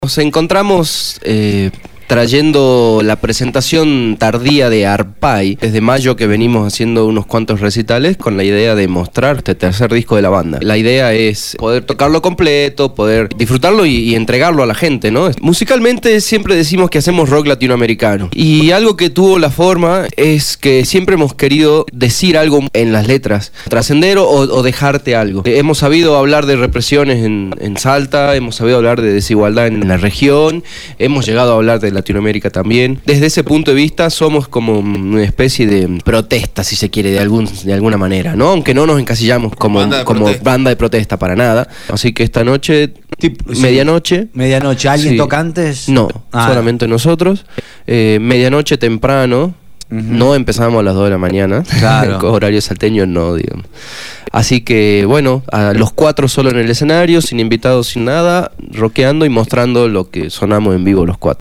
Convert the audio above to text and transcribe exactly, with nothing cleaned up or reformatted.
Nos encontramos eh, trayendo la presentación tardía de Arpay, desde mayo que venimos haciendo unos cuantos recitales con la idea de mostrar este tercer disco de la banda. La idea es poder tocarlo completo, poder disfrutarlo y, y entregarlo a la gente, ¿no? Musicalmente siempre decimos que hacemos rock latinoamericano, y algo que tuvo la forma es que siempre hemos querido decir algo en las letras, trascender o, o dejarte algo. Hemos sabido hablar de represiones en, en Salta, hemos sabido hablar de desigualdad en la región, hemos llegado a hablar de Latinoamérica también. Desde ese punto de vista somos como una especie de protesta, si se quiere, de algún de alguna manera, ¿no? Aunque no nos encasillamos como banda, como banda de protesta para nada. Así que esta noche, tipo, medianoche. Sí. Medianoche, ¿alguien sí. toca antes? No, ah. solamente nosotros. Eh, medianoche temprano. Uh-huh. No empezamos a las dos de la mañana. Claro. Horario salteño no, digamos. Así que bueno, a los cuatro solo en el escenario, sin invitados, sin nada, rockeando y mostrando lo que sonamos en vivo los cuatro.